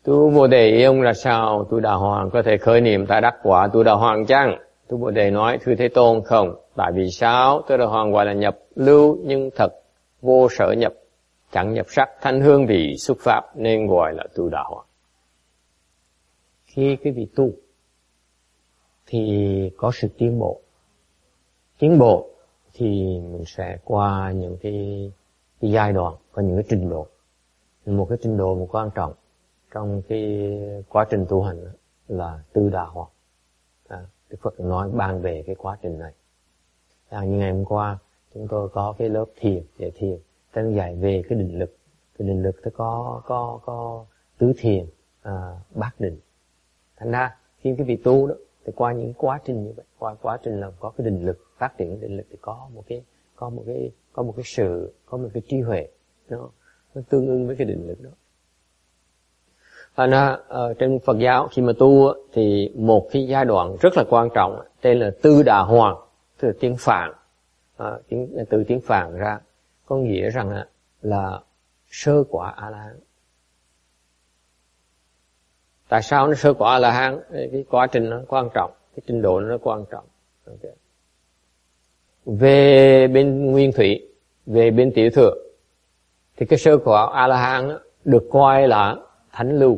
Tu Bồ Đề ông là sao? Tu Đà Hoàng có thể khởi niệm tại đắc quả Tu Đà Hoàng chăng? Tu Bồ Đề nói: thưa Thế Tôn, không. Tại vì sao? Tu Đà Hoàng gọi là nhập lưu, nhưng thật vô sở nhập, chẳng nhập sắc, thanh hương vị xúc pháp, nên gọi là Tu Đà Hoàng. Khi cái vị tu thì có sự tiến bộ. Tiến bộ thì mình sẽ qua những cái giai đoạn, có những cái trình độ. Một cái trình độ một quan trọng trong cái quá trình tu hành là Tư Đà Hoàng. Đức Phật nói ban về cái quá trình này. Như ngày hôm qua chúng tôi có cái lớp thiền, dạy thiền, đang dạy về cái định lực. Cái định lực nó có tứ thiền, bát định. Thành ra khi cái vị tu đó thì qua những quá trình như vậy, qua quá trình là có cái định lực, phát triển định lực thì có một cái trí huệ nó tương ứng với cái định lực đó. Trên Phật giáo khi mà tu thì một cái giai đoạn rất là quan trọng tên là Tư Đà Hoàng, tức là tiếng Phạn, từ tiếng Phạn ra có nghĩa rằng là sơ quả A La Hán. Tại sao nó sơ quả A La Hán? Cái quá trình nó quan trọng, cái trình độ nó quan trọng. Okay. Về bên Nguyên Thủy, về bên Tiểu Thừa thì cái sơ quả A La Hán được coi là thánh lưu.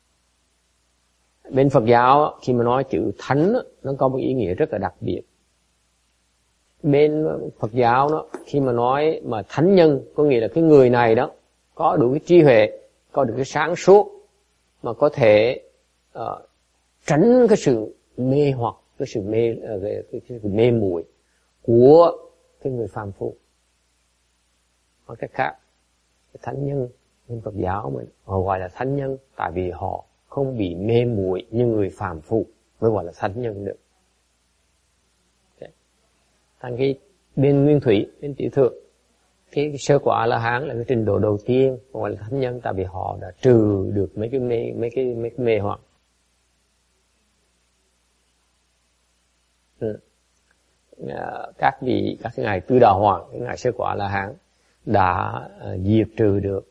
Bên Phật giáo khi mà nói chữ thánh nó có một ý nghĩa rất là đặc biệt. Bên Phật giáo đó khi mà nói mà thánh nhân có nghĩa là cái người này đó có đủ cái trí huệ, có được cái sáng suốt mà có thể tránh cái sự mê hoặc, cái sự mê muội của cái người phàm phu. Nói cách khác, cái thánh nhân bên Phật giáo mình họ gọi là thánh nhân tại vì họ không bị mê muội như người phàm phu mới gọi là thánh nhân được. Okay. Thành cái bên Nguyên Thủy, bên Tiểu Thừa, cái sơ quả A La Hán là cái trình độ đầu tiên gọi là thánh nhân tại vì họ đã trừ được mấy cái mê hoặc. Các ngài Tư Đà Hoàng, cái ngài sơ quả A La Hán đã diệt trừ được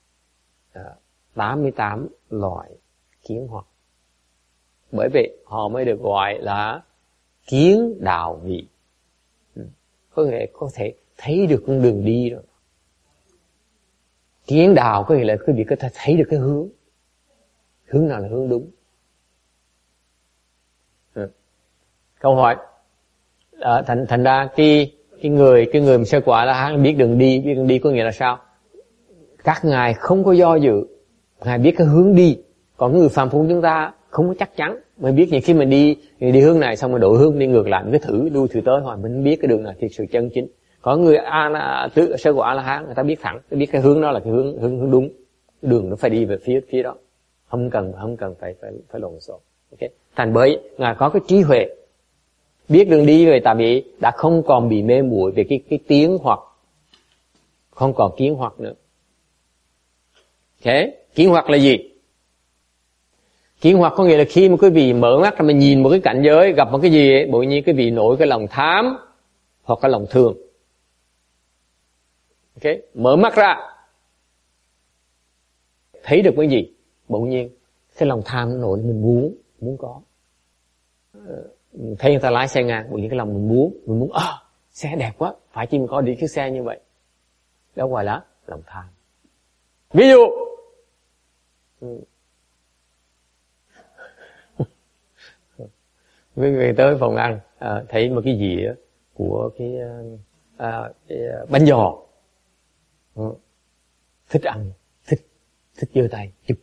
88 loại kiến hoặc. Bởi vậy họ mới được gọi là kiến đạo vị. Có nghĩa có thể thấy được con đường đi rồi. Kiến đạo có nghĩa là quý vị có thể thấy được cái hướng. Hướng nào là hướng đúng. Câu hỏi thành ra cái người mà sơ quả là hắn biết đường đi có nghĩa là sao? Các ngài không có do dự, ngài biết cái hướng đi. Còn người phàm phu chúng ta không có chắc chắn, mình biết những khi mình đi hướng này xong rồi đổi hướng đi ngược lại, mình cứ thử lui thử tới hồi mình biết cái đường này thiệt sự chân chính. Có người sơ quả A La Hán người ta biết thẳng, biết cái hướng đó là cái hướng đúng, đường nó phải đi về phía đó, không cần phải lộn xộn. Okay. Thành bởi ngài có cái trí huệ, biết đường đi rồi, tại vì đã không còn bị mê muội về cái tiếng hoặc, không còn kiến hoặc nữa. Okay. Kiến hoặc là gì? Kiến hoặc có nghĩa là khi mà quý vị mở mắt ra mình nhìn một cái cảnh giới, gặp một cái gì ấy, bỗng nhiên quý vị nổi cái lòng tham hoặc cái lòng thương. Okay. Mở mắt ra thấy được cái gì, bỗng nhiên cái lòng tham nó nổi, mình muốn có. Thấy người ta lái xe ngang, bỗng nhiên cái lòng mình muốn xe đẹp quá, phải chi mình có đi chiếc xe như vậy. Đó gọi là lòng tham. Ví dụ với người tới phòng ăn thấy một cái gì đó của cái bánh giò, thích ăn, thích giơ tay chụp.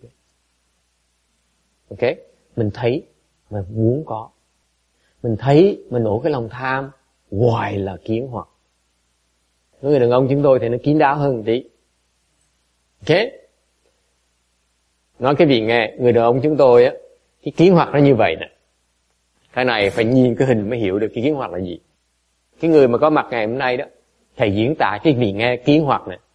Ok, mình thấy mà muốn có, mình thấy mình nổi cái lòng tham, hoài là kiến hoặc. Người đàn ông chúng tôi thì nó kín đáo hơn một tí. Ok, nói cái vị nghe, người đàn ông chúng tôi á, cái kiến hoặc nó như vậy nè. Cái này phải nhìn cái hình mới hiểu được cái kiến hoặc là gì. Cái người mà có mặt ngày hôm nay đó, thầy diễn tả cái vị nghe kiến hoặc này.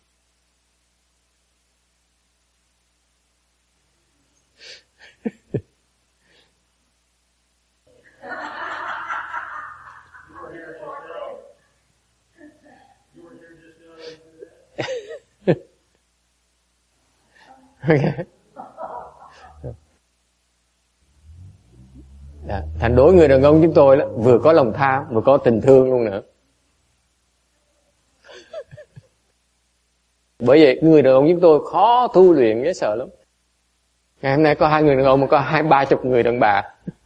Okay. Thành đối người đàn ông chúng tôi đó, vừa có lòng tham vừa có tình thương luôn nữa. Bởi vậy người đàn ông chúng tôi khó tu luyện, dễ sợ lắm. Ngày hôm nay có 2 người đàn ông mà có 20-30 người đàn bà.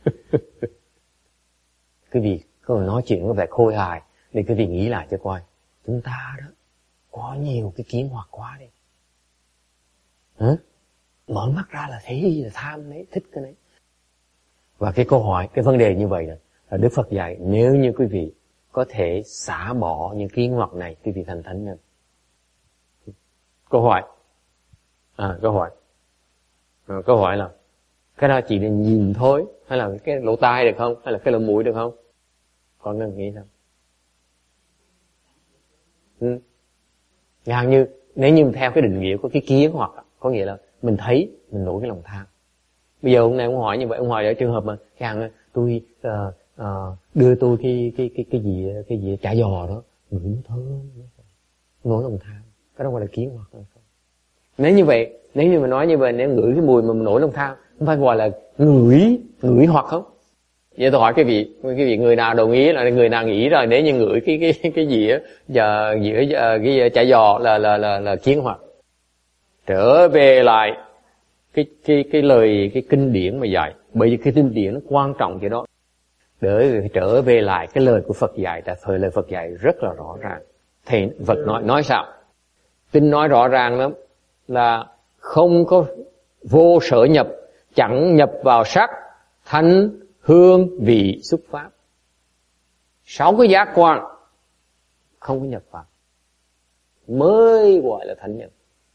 Quý vị có nói chuyện có vẻ khôi hài, để quý vị nghĩ lại cho coi. Chúng ta đó có nhiều cái kiến hoặc quá đi. Hả? Mở mắt ra là thấy là tham đấy, thích cái đấy. Và cái câu hỏi, cái vấn đề như vậy là Đức Phật dạy, nếu như quý vị có thể xả bỏ những kiến hoặc này, quý vị thành thánh nhân. Câu hỏi câu hỏi là cái đó chỉ để nhìn thôi, hay là cái lỗ tai được không, hay là cái lỗ mũi được không? Con nên nghĩ sao? Hằng như nếu như theo cái định nghĩa của cái kiến hoặc, có nghĩa là mình thấy mình nổi cái lòng tham. Bây giờ hôm nay ông hỏi như vậy, ông hỏi ở trường hợp mà cái Hằng tôi đưa tôi cái gì chả giò đó, ngửi nó thơm, nổi lòng tham, cái đó gọi là kiến hoặc hay không? Nếu như vậy, nếu như mà nói như vậy, nếu ngửi cái mùi mà mình nổi lòng tham, không phải gọi là ngửi hoặc không? Vậy tôi hỏi cái vị người nào đồng ý, là người nào nghĩ rồi nếu như ngửi cái gì á, giờ cái chả giò là kiến hoặc. Trở về lại cái lời cái kinh điển mà dạy, bởi vì cái kinh điển nó quan trọng cái đó. Để trở về lại cái lời của Phật dạy, tại thời lời Phật dạy rất là rõ ràng. Thì Phật nói sao? Kinh nói rõ ràng lắm, là không có vô sở nhập, chẳng nhập vào sắc, thanh, hương, vị, xúc pháp. 6 cái giác quan không có nhập vào mới gọi là thánh nhân.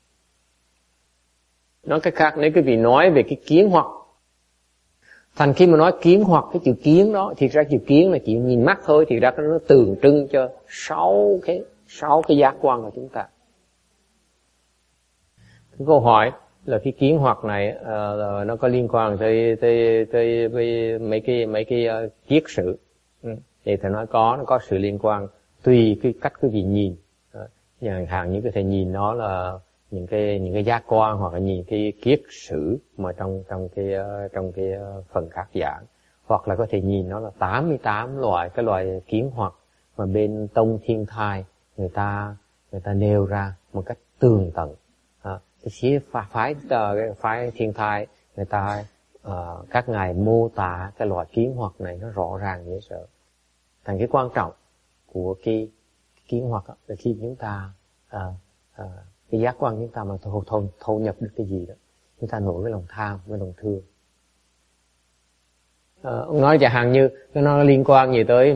Nói cách khác, nếu quý vị nói về cái kiến hoặc, thành khi mà nói kiến hoặc, cái chữ kiến đó, thì ra chữ kiến là chỉ nhìn mắt thôi, thì ra nó tượng trưng cho 6 cái giác quan của chúng ta. Cái câu hỏi là cái kiến hoặc này nó có liên quan tới mấy cái kiết sử. Thì thầy nói nó có sự liên quan tùy cái cách quý vị nhìn. Chẳng hạn như có thể nhìn nó là những cái giác quan, hoặc là nhìn cái kiết sử mà trong cái phần khác giảng, hoặc là có thể nhìn nó là 88 cái loại kiến hoặc mà bên Tông Thiên Thai người ta nêu ra một cách tường tận. Cái phái Thiên Thai người ta các ngài mô tả cái loại kiến hoặc này nó rõ ràng dễ sợ. Thành cái quan trọng của cái kiến hoặc là khi chúng ta cái giác quan chúng ta mà thâu nhập được cái gì đó, chúng ta nổi cái lòng tham, cái lòng thương. Ông nói chẳng hạn như nó liên quan gì tới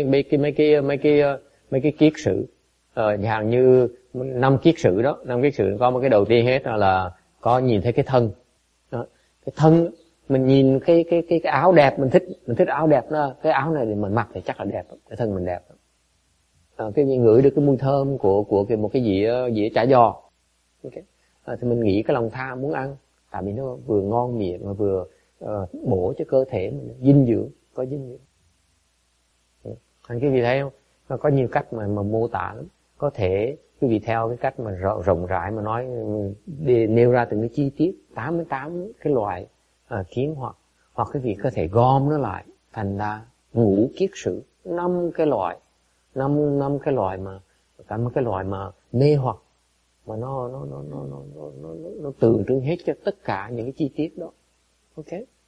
mấy cái kiết sử. Chẳng hạn như 5 kiết sử đó, 5 kiết sử có một cái đầu tiên hết là có nhìn thấy cái thân. Đó. Cái thân mình nhìn cái áo đẹp, mình thích áo đẹp đó, cái áo này thì mình mặc thì chắc là đẹp, cái thân mình đẹp. Cái ngửi được cái mùi thơm của một cái dĩa chả giò. Okay. Thì mình nghĩ cái lòng tham muốn ăn, tại vì nó vừa ngon miệng mà vừa bổ cho cơ thể mình dinh dưỡng, có dinh dưỡng. Anh quý vị thấy không? Nó có nhiều cách mà mô tả lắm. Có thể quý vị theo cái cách mà rộng rãi mà nói, để nêu ra từng cái chi tiết 88 cái loại kiến hoặc quý vị có thể gom nó lại thành ra ngũ kiết sử, 5 cái loại mà cả một cái loại mà mê hoặc, mà nó tượng trưng hết cho tất cả những cái chi tiết đó. Ok.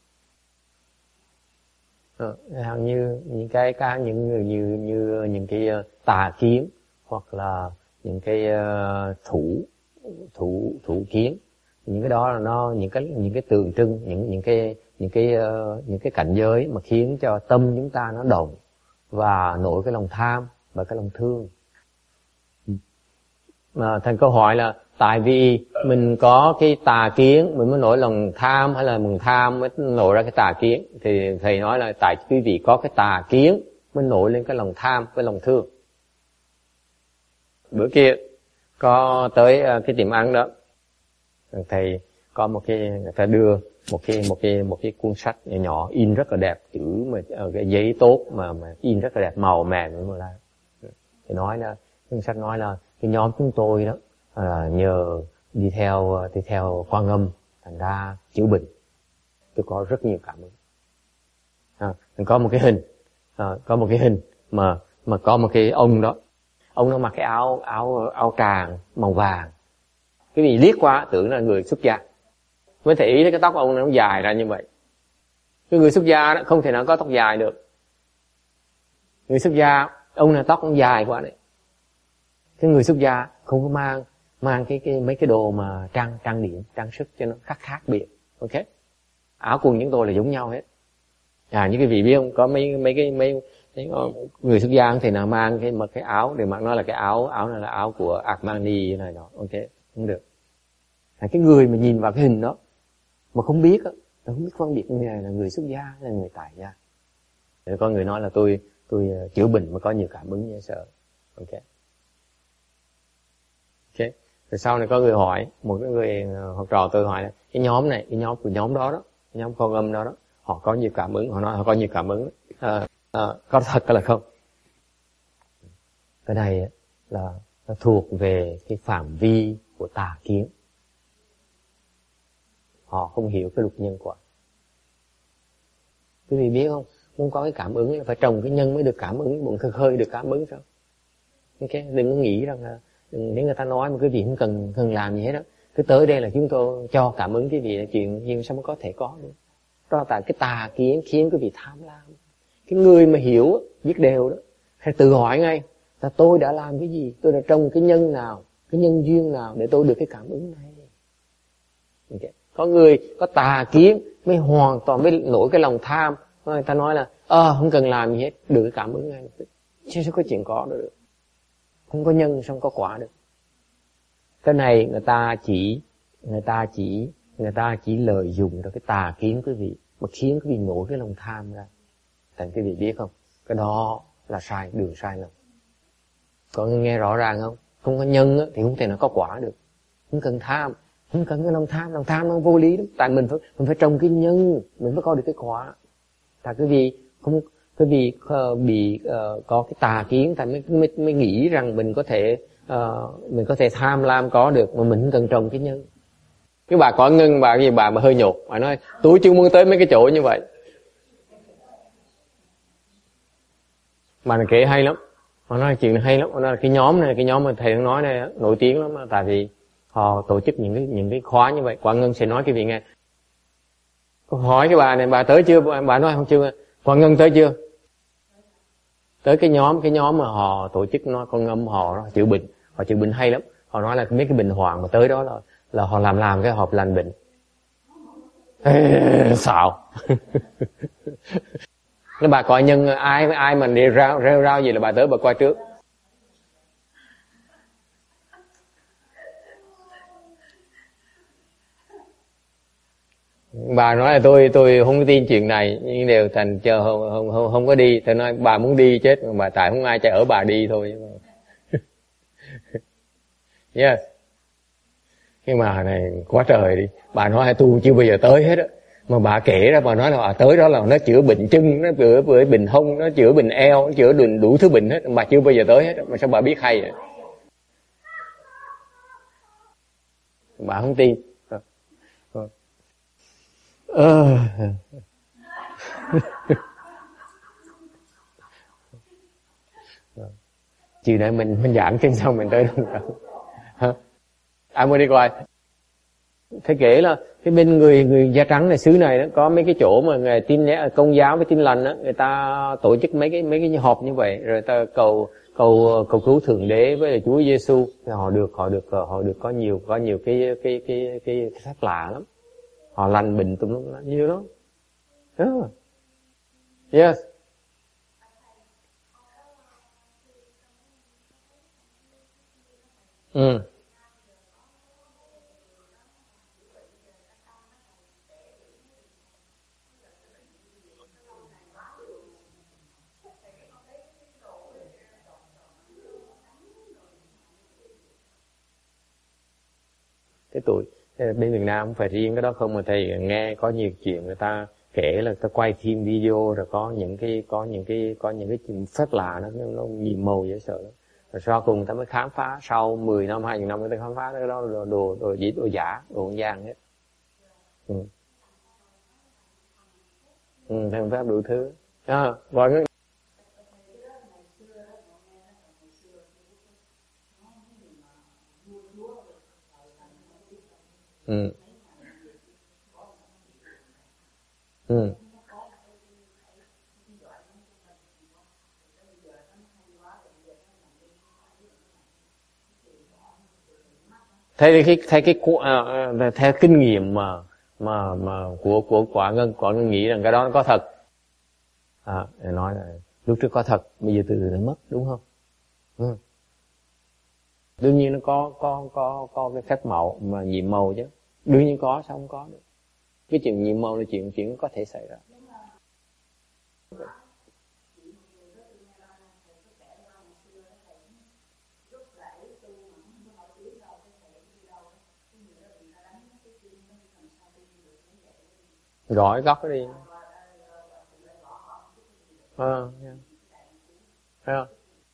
Hằng như những những cái tà kiến, hoặc là những cái thủ kiến, những cái đó là nó những cái tượng trưng, những cái cảnh giới mà khiến cho tâm chúng ta nó động và nổi cái lòng tham và cái lòng thương. Mà thành câu hỏi là tại vì mình có cái tà kiến mình mới nổi lòng tham, hay là mình tham mới nổi ra cái tà kiến? Thì thầy nói là tại quý vị có cái tà kiến mới nổi lên cái lòng tham với lòng thương. Bữa kia có tới cái tiệm ăn đó, thầy có người ta đưa một cái cuốn sách nhỏ nhỏ in rất là đẹp, chữ mà cái giấy tốt mà in rất là đẹp, màu mèn mà là. Thì nói là cuốn sách nói là cái nhóm chúng tôi đó nhờ đi theo Quan Âm thành ra chữa bệnh. Tôi có rất nhiều cảm ơn. Có một cái hình, có một cái hình mà có một cái ông đó mặc cái áo tràng màu vàng. Cái gì liếc qua tưởng là người xuất gia, mới để ý thấy cái tóc ông nó dài ra như vậy. Cái người xuất gia đó không thể nào có tóc dài được. Người xuất gia ông này tóc cũng dài quá đấy. Cái người xuất gia không có mang cái mấy cái đồ mà trang điểm trang sức cho nó khác biệt. Ok, áo quần chúng tôi là giống nhau hết. Như cái vị biết không, có mấy người xuất gia thì nào mang cái áo để mặc nói là cái áo này là áo của Armani này nọ. Ok, không được. Cái người mà nhìn vào cái hình đó mà không biết á, không biết phân biệt người này là người xuất gia hay là người tại gia. Rồi có người nói là tôi chữa bệnh mà có nhiều cảm ứng dễ sợ. Ok. Rồi sau này có người hỏi, một cái người học trò tôi hỏi là cái nhóm này, cái nhóm của nhóm đó, cái nhóm con âm đó, họ có nhiều cảm ứng, họ nói họ có nhiều cảm ứng. Có thật hay là không? Cái này là nó thuộc về cái phạm vi của tà kiến. Họ không hiểu cái luật nhân quả. Quý vị biết không, muốn có cái cảm ứng là phải trồng cái nhân mới được cảm ứng, bụng khơi được cảm ứng sao? Ok, đừng có nghĩ rằng là nếu người ta nói mà quý vị không cần làm gì hết đó, cứ tới đây là chúng tôi cho cảm ứng quý vị là chuyện nhưng sao mới có thể có được. Đó là tại cái tà kiến khiến quý vị tham lam. Cái người mà hiểu biết đều đó phải tự hỏi ngay là tôi đã làm cái gì, tôi đã trồng cái nhân nào, cái nhân duyên nào để tôi được cái cảm ứng này. Okay. Có người có tà kiến mới hoàn toàn mới nổi cái lòng tham, người ta nói là không cần làm gì hết được cái cảm ứng ngay, chứ sao có chuyện có được. Không có nhân xong có quả được. Cái này người ta chỉ lợi dụng cho cái tà kiến quý vị mà khiến quý vị nổi cái lòng tham ra. Tại quý vị biết không, cái đó là sai, đường sai lầm. Có nghe rõ ràng không? Không có nhân thì không thể nào có quả được. Không cần tham, không cần cái lòng tham nó vô lý lắm. Tại mình phải trồng cái nhân, mình mới có được cái quả. Tại quý vị không, quý vị bị có cái tà kiến, tại mới nghĩ rằng mình có thể tham lam có được mà mình không cần trồng cái nhân. Cái bà có ngân bà mà hơi nhột, bà nói tôi chưa muốn tới mấy cái chỗ như vậy. Bà này kể hay lắm, bà nói chuyện này hay lắm. Bà nói là cái nhóm mà thầy nói này nổi tiếng lắm, tại vì họ tổ chức những cái khóa như vậy. Quả Ngân sẽ nói cái vị nghe. Hỏi cái bà này, bà tới chưa? Bà nói không chưa. Quả Ngân tới chưa? Tới cái nhóm mà họ tổ chức nói con ngâm họ chữa bệnh, họ chữa bệnh hay lắm. Họ nói là mấy cái bệnh hoạn mà tới đó là họ làm cái hộp lành bệnh. Xạo. Nếu bà coi nhân ai mà đi rêu rao gì là bà tới bà coi trước. Bà nói là tôi không có tin chuyện này, nhưng đều thành chờ không có đi. Tôi nói bà muốn đi chết mà bà tại không ai cho ở bà đi thôi. Yes. Nhưng mà này quá trời đi. Bà nói tôi chưa bao giờ tới hết á. Mà bà kể ra bà nói là tới đó là nó chữa bệnh chân, nó chữa bệnh hông, nó chữa bệnh eo, nó chữa đủ thứ bệnh hết. Bà chưa bao giờ tới hết. Mà sao bà biết hay vậy? Bà không tin. Chiều nay mình giảng trên xong mình tới đâu hả? Ai muốn đi coi? Thế kể là cái bên người da trắng này xứ này đó, có mấy cái chỗ mà người tin công giáo với tin lành đó, người ta tổ chức mấy cái họp như vậy, rồi ta cầu cứu thượng đế với Chúa Giêsu, thì họ được có nhiều cái phép lạ lắm. Họ lành bệnh tùm lum nhiều lắm. Yes. Cái tuổi bên Việt Nam không phải riêng cái đó không, mà thầy nghe có nhiều chuyện người ta kể là ta quay phim video rồi có những cái phép lạ nó nhiều màu dễ sợ lắm. Rồi sau cùng người ta mới khám phá, sau 10 năm 20 năm người ta khám phá cái đó là đồ giả, đồ con gian hết. Thằng pháp đủ thứ. Và cái ừ. Ừ. Theo kinh nghiệm mà của quả ngân nghĩ rằng cái đó nó có thật. Để nói là lúc trước có thật, bây giờ từ từ nó mất, đúng không? Đương nhiên nó có cái phép màu mà nhiệm màu chứ. Đương nhiên có, sao không có được? Cái chuyện nhiệm màu là chuyện có thể xảy ra. Gọi góc nó đi. Thấy không?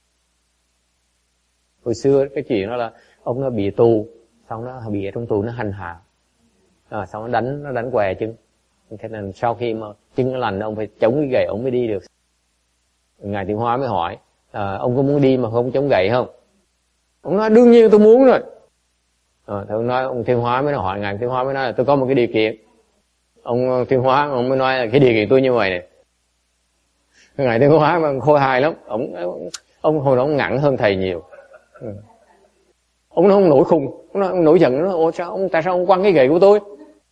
Hồi xưa cái chuyện đó là ông nó bị tù, xong nó bị ở trong tù nó hành hạ, xong nó đánh què chân. Thế nên sau khi mà chân nó lành, ông phải chống cái gậy ông mới đi được. Ngài Thiện Hóa mới hỏi, ông có muốn đi mà không chống gậy không? Ông nói đương nhiên tôi muốn rồi. Thì ông nói, ông Thiện Hóa mới hỏi, Ngài Thiện Hóa mới nói là tôi có một cái điều kiện. Ông Thiện Hóa ông mới nói là cái điều kiện tôi như vậy này. Ngài Thiện Hóa mà khôi hài lắm, ông hồi đó ông ngặn hơn thầy nhiều. Ông nó không nổi khùng, ông nổi giận, nó nói, tại sao ông quăng cái gậy của tôi?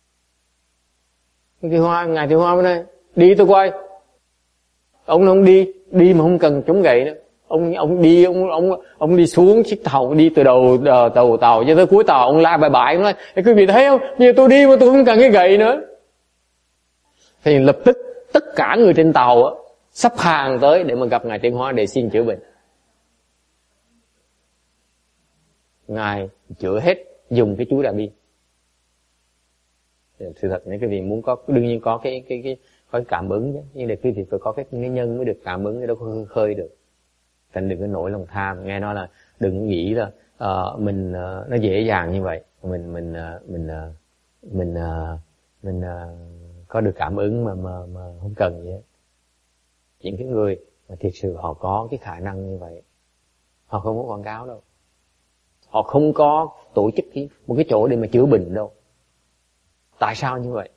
Ngài Thiệu Hoa mới nói, đi tôi coi. Ông nó không đi mà không cần chống gậy nữa. Ông đi xuống chiếc tàu, đi từ đầu tàu cho tới cuối tàu, ông la bại ông nói, quý vị thấy không, bây giờ tôi đi mà tôi không cần cái gậy nữa. Thì lập tức tất cả người trên tàu sắp hàng tới để mà gặp Ngài Thiện Hóa để xin chữa bệnh. Ngài chữa hết, dùng cái chú Đại Bi. Sự thật nếu quý vị muốn có, đương nhiên có cái cảm ứng chứ, nhưng để quý vị phải có cái nhân mới được cảm ứng, đâu có khơi được. Thành đừng có nổi lòng tham, nghe nói là đừng nghĩ là mình nó dễ dàng như vậy, mình có được cảm ứng mà không cần gì hết. Những cái người mà thiệt sự họ có cái khả năng như vậy, họ không có quảng cáo đâu. Họ không có tổ chức một cái chỗ để mà chữa bệnh đâu. Tại sao như vậy?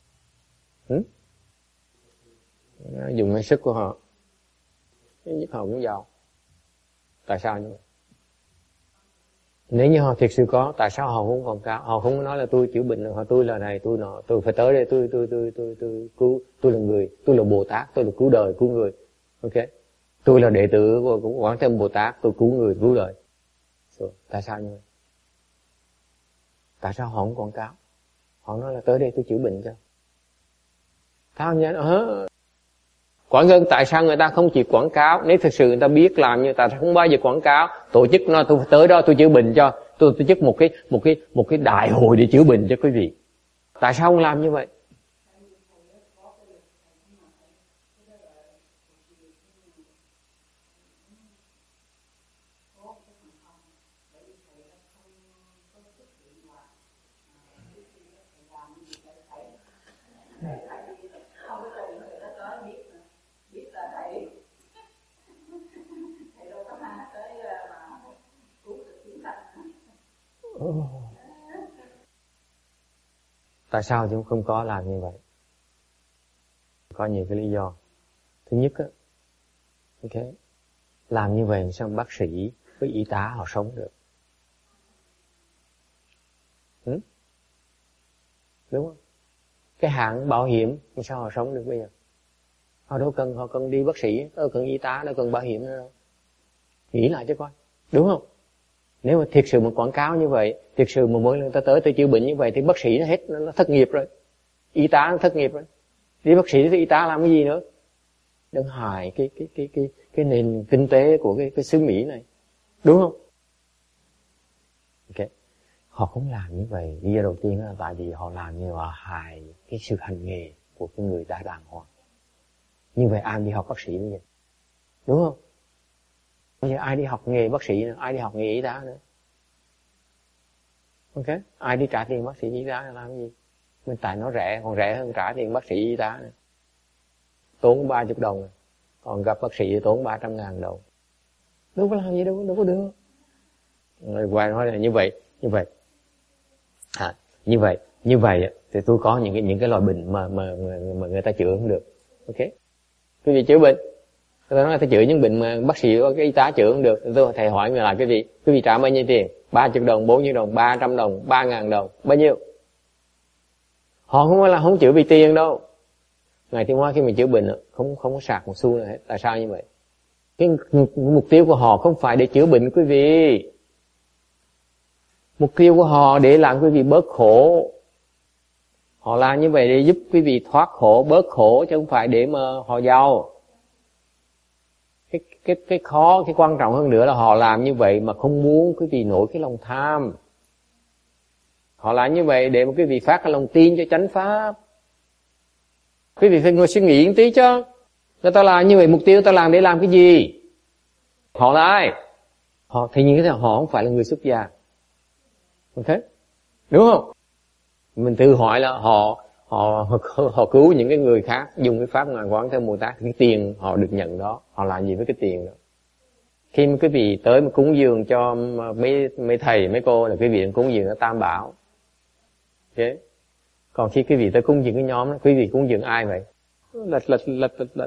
Dùng cái sức của họ, nhất họ cũng giàu. Tại sao như vậy? Nếu như họ thiệt sự có, tại sao họ không quảng cáo? Họ không nói là tôi chữa bệnh, họ tôi là này, tôi nọ, tôi phải tới đây, tôi cứu, tôi là người, tôi là Bồ Tát, tôi là cứu đời, cứu người. Ok, tôi là đệ tử của Quán Thế Âm Bồ Tát, tôi cứu người, cứu đời. Tại sao như vậy? Tại sao họ không quảng cáo? Họ nói là tới đây tôi chữa bệnh cho. Sao nhỉ? Quảng Ngân, tại sao người ta không chỉ quảng cáo? Nếu thực sự người ta biết làm như ta không bao giờ quảng cáo. Tổ chức nó tôi tới đó tôi chữa bệnh cho. Tôi tổ chức một cái đại hội để chữa bệnh cho quý vị. Tại sao không làm như vậy? Tại sao chúng không có làm như vậy? Có nhiều cái lý do. Thứ nhất á, ok, làm như vậy sao bác sĩ với y tá họ sống được? Đúng không? Cái hãng bảo hiểm sao họ sống được bây giờ? Họ cần đi bác sĩ, đâu cần y tá, đâu cần bảo hiểm nữa đâu. Nghĩ lại cho coi, đúng không? Nếu mà thiệt sự một quảng cáo như vậy, thiệt sự mà mỗi lần ta tới tôi chữa bệnh như vậy thì bác sĩ nó hết, nó thất nghiệp rồi, y tá nó thất nghiệp rồi, đi bác sĩ thì y tá làm cái gì nữa? Đừng hại cái nền kinh tế của cái xứ Mỹ này, đúng không? Ok, họ không làm như vậy. Lý do đầu tiên là tại vì họ làm như họ hại cái sự hành nghề của cái người đã đàng hoàng. Như vậy ai đi học bác sĩ bây giờ, đúng không? Bây giờ ai đi học nghề bác sĩ nữa, ai đi học nghề y tá nữa? Ok, ai đi trả tiền bác sĩ y tá làm cái gì? Mình tại nó rẻ, còn rẻ hơn trả tiền bác sĩ y tá nữa. tốn 30 đồng, còn gặp bác sĩ thì tốn 300.000 đồng. Đâu có làm gì đâu có được. Rồi Hoài nói là như vậy như vậy thì tôi có những cái loại bệnh mà người ta chữa không được. Ok, quý vị chữa bệnh, người ta nói ta chữa những bệnh mà bác sĩ cái y tá chữa không được. Tôi thầy hỏi là quý vị trả bao nhiêu tiền? 30 đồng, 40 đồng, 300 đồng, 3.000 đồng, bao nhiêu? Họ không chữa vì tiền đâu. Ngày thứ hai khi mình chữa bệnh không có sạc một xu nào hết. Tại sao như vậy? Cái mục tiêu của họ không phải để chữa bệnh quý vị. Mục tiêu của họ để làm quý vị bớt khổ. Họ làm như vậy để giúp quý vị thoát khổ, bớt khổ, chứ không phải để mà họ giàu. Cái khó, cái quan trọng hơn nữa là họ làm như vậy mà không muốn quý vị nổi cái lòng tham. Họ làm như vậy để mà quý vị phát cái lòng tin cho chánh pháp. Quý vị phải ngồi suy nghĩ một tí chứ. Người ta làm như vậy, mục tiêu người ta làm để làm cái gì? Họ là ai? Thì như thế nào họ không phải là người xuất gia. Ok? Đúng không? Mình tự hỏi là họ cứu những cái người khác dùng cái pháp Ngài Quán Thế Bồ Tát, cái tiền họ được nhận đó, họ làm gì với cái tiền đó? Khi mà quý vị tới mà cúng dường cho mấy thầy mấy cô là quý vị cúng dường cho Tam Bảo. Ok? Còn khi quý vị tới cúng dường cái nhóm đó, quý vị cúng dường ai vậy? Lệch.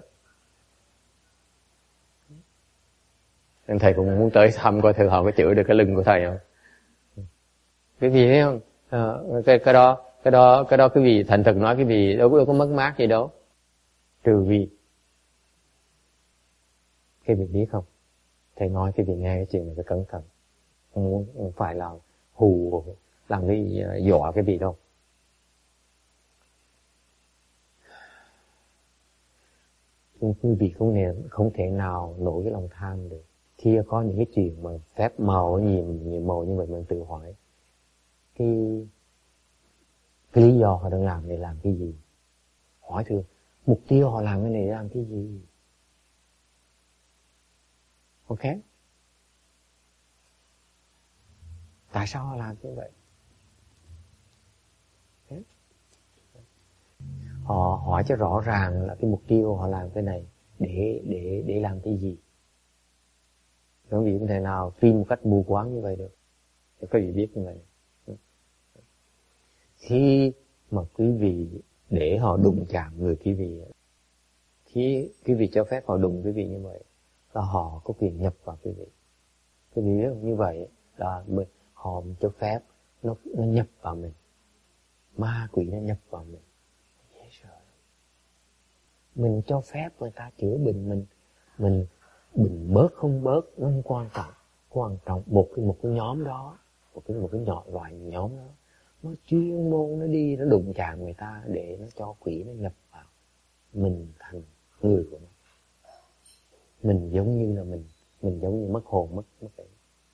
Nên thầy cũng muốn tới thăm coi thử họ có chữa được cái lưng của thầy không. Quý vị thấy không? Cái đó quý vị thành thực nói quý vị đâu có mất mát gì đâu. Trừ vì quý vị biết không? Thầy nói quý vị nghe cái chuyện này phải cẩn thận. Không phải là hù làm cái dọa cái vị đâu. Quý vị không thể nào nổi cái lòng tham được. Khi có những cái chuyện mà phép màu nhiều màu như vậy mình tự hỏi cái lý do họ đang làm để làm cái gì? Hỏi thưa, mục tiêu họ làm cái này để làm cái gì? Ok? Tại sao họ làm như vậy? Okay. Họ hỏi cho rõ ràng là cái mục tiêu họ làm cái này để làm cái gì? Quý vị không thể nào tin một cách mù quáng như vậy được. Để quý vị biết như vậy. Khi mà quý vị để họ đụng chạm người quý vị, khi quý vị cho phép họ đụng quý vị như vậy, là họ có quyền nhập vào quý vị. Quý vị biết như vậy là họ cho phép nó nhập vào mình. Ma quỷ nó nhập vào mình. Dễ sợ. Mình cho phép người ta chữa bệnh mình bớt không bớt nó không quan trọng. Quan trọng một cái nhóm đó, một cái loại nhóm đó, nó chuyên môn nó đi nó đụng chạm người ta để nó cho quỷ nó nhập vào mình thành người của nó. Mình giống như là mình giống như mất hồn mất cái.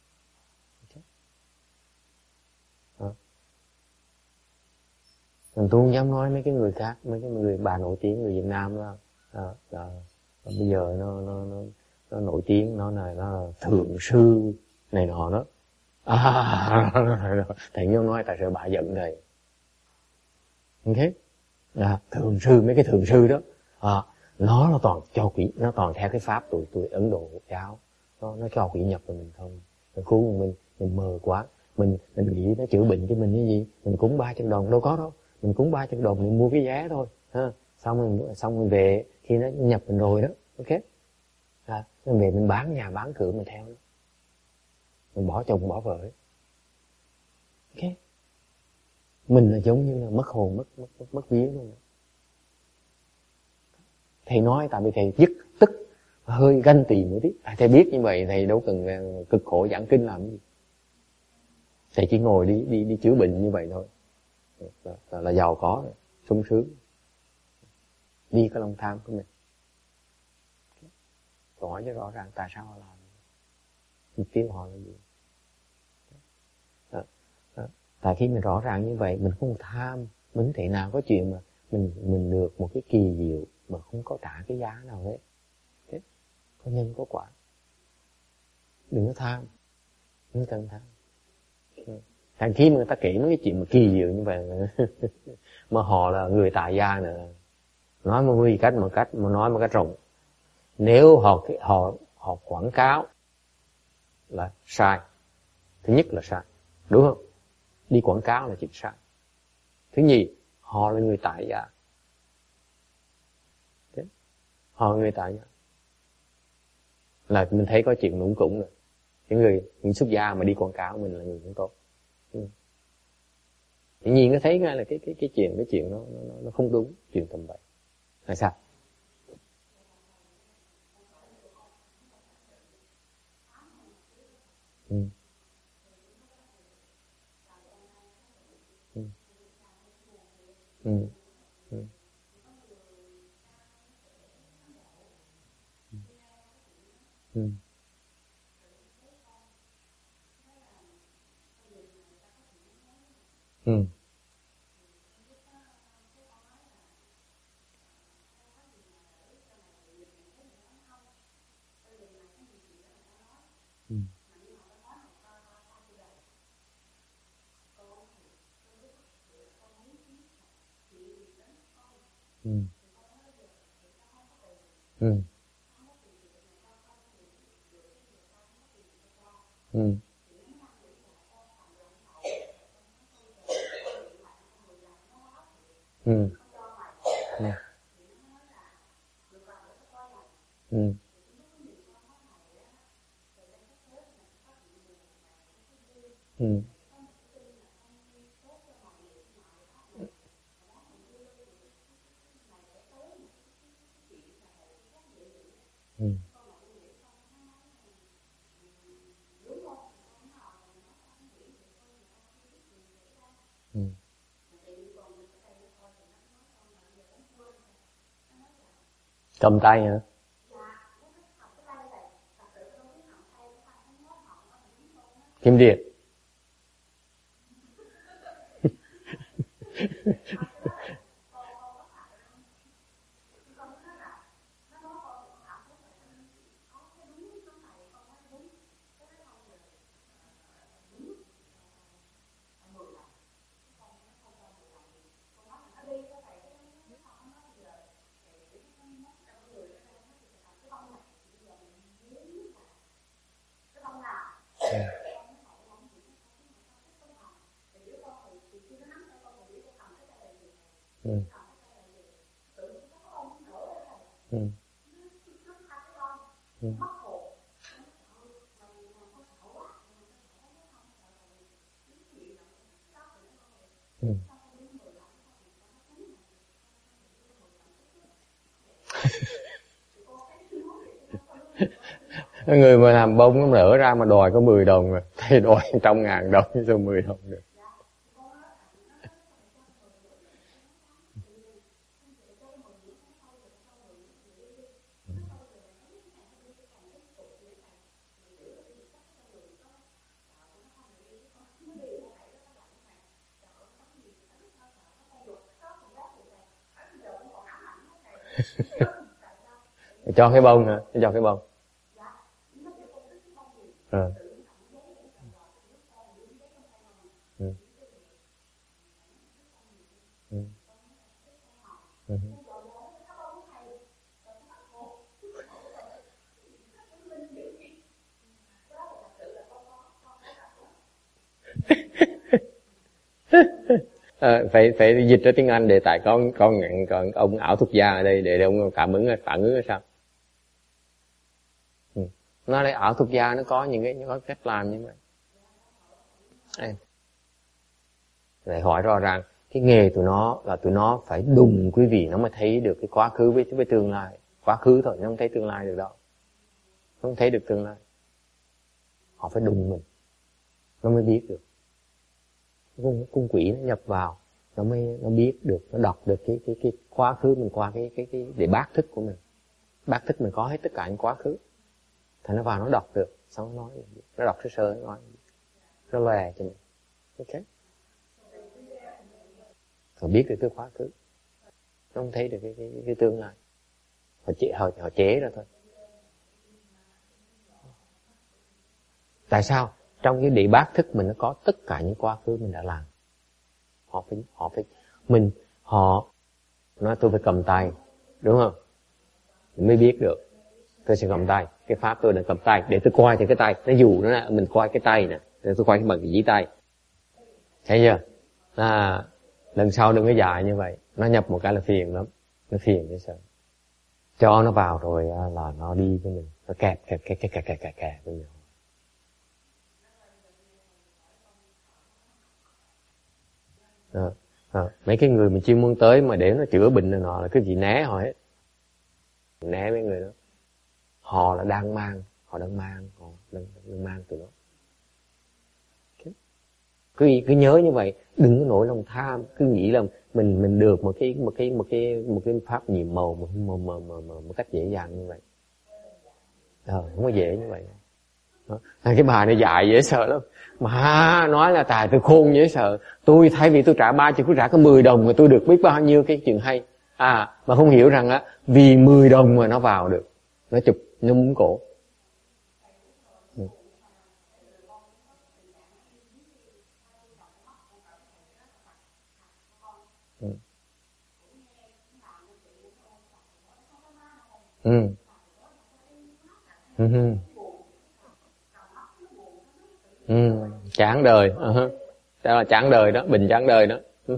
Tôi không dám nói mấy cái người khác, mấy cái người bà nổi tiếng người Việt Nam đó, bây giờ nó nổi tiếng, nó là thượng sư này nọ đó. Thầy Nhung nói tại sao bà giận thầy. Ok? Thượng sư, mấy cái thượng sư đó, nó là toàn cho quỷ, nó toàn theo cái pháp tụi Ấn Độ giáo, nó cho quỷ nhập vào mình không. Mình cứu mình mờ quá, mình nghĩ nó chữa bệnh cho mình như gì, mình cúng 300 đồng đâu có đâu, mình cúng 300 đồng mình mua cái vé thôi, ha. Xong mình về khi nó nhập mình rồi đó, ok? Mình về mình bán nhà bán cửa mình theo nó, mình bỏ chồng bỏ vợ ấy. Ok? Mình là giống như là mất hồn mất vía luôn. Thầy nói tại vì thầy dứt tức hơi ganh tị một tí. Thầy biết như vậy thầy đâu cần cực khổ giảng kinh làm gì. Thầy chỉ ngồi đi chữa bệnh như vậy thôi là giàu có, sung sướng. Đi cái lòng tham của mình. Hỏi cho rõ ràng tại sao họ làm, mục tiêu họ là gì. Tại khi mình rõ ràng như vậy, mình không tham, mình không thể nào có chuyện mà mình được một cái kỳ diệu mà không có trả cái giá nào hết. Okay? Có nhân có quả. Đừng có tham, đừng cần tham. Thằng khi mà người ta kể mấy cái chuyện mà kỳ diệu như vậy mà họ là người tại gia nữa, Nói một cách mà nói một cách rộng. Nếu họ quảng cáo là sai. Thứ nhất là sai, đúng không? Đi quảng cáo là chuyện sai. Thứ nhì, họ là người tại gia. Họ là người tại gia. Là mình thấy có chuyện lũng củng rồi. Những xuất gia mà đi quảng cáo mình là người không tốt. Tự nhiên nó thấy ngay là cái chuyện nó không đúng, chuyện tầm bậy. Là sao? Ừ. Ừ. Ừ. Ừ. Ừ. Ừ. Ừ. Ừ. Ừ. Ừ. Ừ. Ừ. Ừ. Ừ. Ừ. Cầm tay hả? Kim Điệp. Ừ. Ừ. Ừ. Ừ. Người mà làm bông nó nở ra mà đòi có 10 đồng rồi, thì đòi 100.000 đồng rồi 10 đồng được. Cho cái bông hả? Cho cái bông. Ừ. Ừ. Ừ. Ừ. Phải dịch ra tiếng Anh để tại con ông ảo thuật gia ở đây để ông cảm ứng phản ứng là sao? Ừ. Nó đây ảo thuật gia nó có những có cách làm như vậy. Đây. Lại hỏi rõ ràng cái nghề tụi nó là tụi nó phải đùng quý vị nó mới thấy được cái quá khứ với tương lai. Quá khứ thôi, nó không thấy tương lai được đâu. Nó không thấy được tương lai. Họ phải đùng mình, nó mới biết được. Con quỷ nó nhập vào, nó biết được, nó đọc được cái quá khứ mình qua cái để bác thức của mình. Bác thức mình có hết tất cả những quá khứ. Thì nó vào nó đọc được, xong nó nói, nó đọc sơ nó nói, nó lè cho mình. Ok. Họ biết được cái quá khứ, nó không thấy được cái tương lai. Họ chế ra thôi. Tại sao? Trong cái địa bát thức mình nó có tất cả những quá khứ mình đã làm. Họ nói tôi phải cầm tay, đúng không? Mới biết được. Tôi sẽ cầm tay, cái pháp tôi là cầm tay để tôi coi thì cái tay nó dù nó là mình coi cái tay nè, để tôi coi cái bằng cái dĩ tay, thấy chưa? Lần sau đừng có dài như vậy, nó nhập một cái là phiền lắm, nó phiền dễ sợ. Cho nó vào rồi là nó đi với mình, nó kẹp với nhau. Mấy cái người mình chuyên muốn tới mà để nó chữa bệnh này nọ là cái gì né họ hết, né mấy người đó. Họ là đang mang từ nó. Cứ nhớ như vậy, đừng có nổi lòng tham, cứ nghĩ là mình được một cái pháp nhiệm màu một cách dễ dàng như vậy. Không có dễ như vậy. Cái bà này dại dễ sợ lắm. Mà nói là tài tôi khôn dễ sợ. Tôi thay vì tôi trả 30 tôi trả có 10 đồng mà tôi được biết bao nhiêu cái chuyện hay. Mà không hiểu rằng vì 10 đồng mà nó vào được. Nó chụp, nó muốn cổ. Chán đời. Đó là chán đời đó, bình chán đời đó.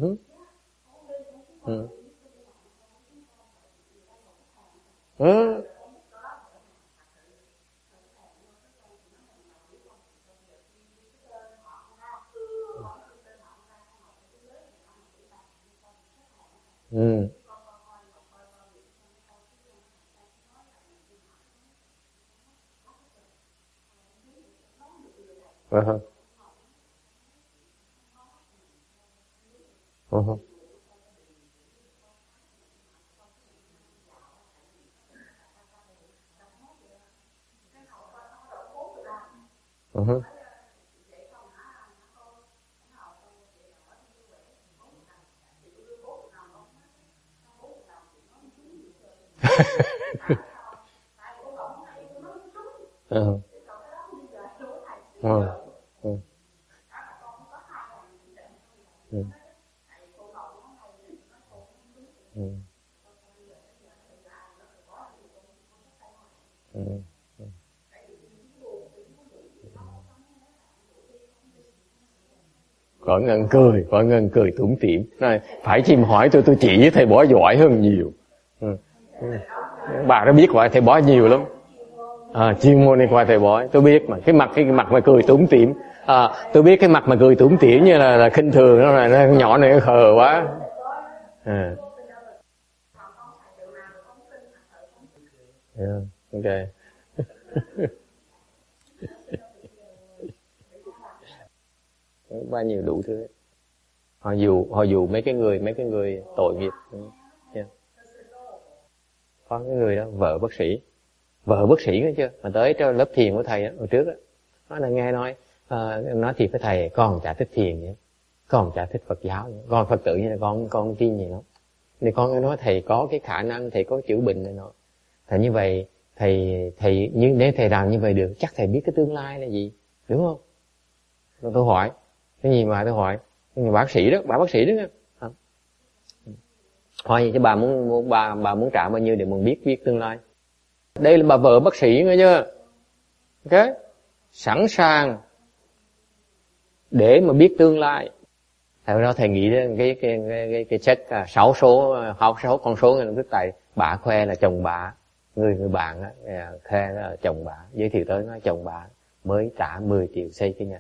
Có ngân cười tủm tỉm. Này, phải chim hỏi tôi chỉ với thầy Bó giỏi hơn nhiều. Bà đã biết gọi thầy Bó nhiều lắm. Chuyên môn đi qua thầy Bó, tôi biết mà cái mặt mà cười tủm tỉm. Tôi biết cái mặt mà cười tủm tỉm như là khinh thường nó nhỏ này nó khờ quá. Ok. Bao nhiêu đủ thứ. Họ dù mấy cái người tội nghiệp. Có cái người đó vợ bác sĩ nghe chưa, mà tới cho lớp thiền của thầy hồi trước nó là nghe nói thiệt với thầy, con chả thích thiền vậy, con chả thích Phật giáo vậy. Con Phật tử như là con tin gì nó, thì con nói thầy có cái khả năng, thầy có chữa bệnh này nọ. Thật như vậy thầy như nếu thầy làm như vậy được, chắc thầy biết cái tương lai là gì, đúng không? Rồi tôi hỏi cái gì mà tôi hỏi bác sĩ đó, bà bác sĩ đó nghe. Hỏi gì chứ bà muốn trả bao nhiêu để muốn biết tương lai. Đây là bà vợ bác sĩ nghe chưa? Ok, sẵn sàng để mà biết tương lai. Tại đó thầy nghĩ đến cái check 6 con số ngay lập tức tại bà khoe là chồng bà, người bạn á khoe là chồng bà, giới thiệu tới nói chồng bà mới trả 10 triệu xây cái nhà.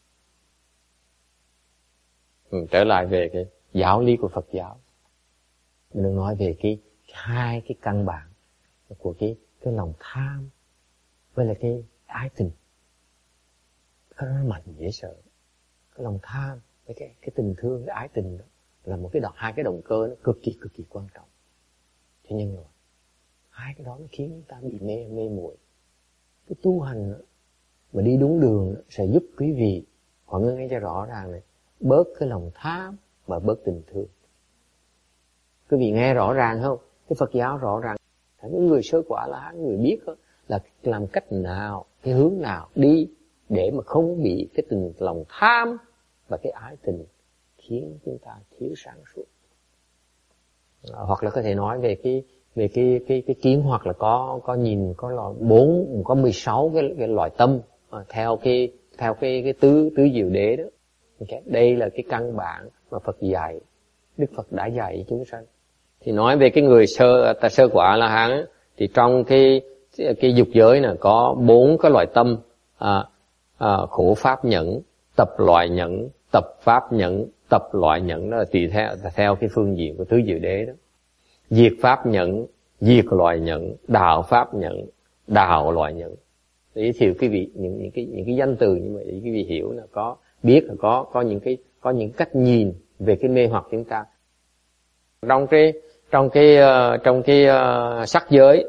Trở lại về cái giáo lý của Phật giáo, mình đừng nói về hai cái căn bản của cái lòng tham với lại cái ái tình. Nó mạnh dễ sợ. Cái lòng tham với cái tình thương, cái ái tình đó là một hai cái động cơ nó cực kỳ quan trọng. Thế nhưng mà hai cái đó nó khiến chúng ta bị mê muội. Cái tu hành đó, mà đi đúng đường đó, sẽ giúp quý vị họ nghe cho rõ ràng này, bớt cái lòng tham và bớt tình thương. Quý vị nghe rõ ràng không? Cái Phật giáo rõ ràng. Những người sơ quả là người biết đó, là làm cách nào, cái hướng nào đi để mà không bị cái lòng tham và cái ái tình khiến chúng ta thiếu sáng suốt. Hoặc là có thể nói về về cái kiến hoạt là có nhìn có là 4 có 16 cái loại tâm theo cái tứ diệu đế đó. Okay. Đây là cái căn bản mà Phật dạy, Đức Phật đã dạy chúng sanh. Thì nói về cái người sơ quả A La Hán thì trong cái dục giới này có 4 cái loại tâm, khổ pháp nhẫn, tập loại nhẫn, tập pháp nhẫn, tập loại nhẫn, đó là tùy theo cái phương diện của tứ diệu đế đó. Diệt pháp nhẫn, diệt loại nhẫn, đạo pháp nhẫn, đạo loại nhẫn. Để thiệu quý vị những cái danh từ như vậy để quý vị hiểu là có biết là có những cách nhìn về cái mê hoặc chúng ta. Trong cái sắc giới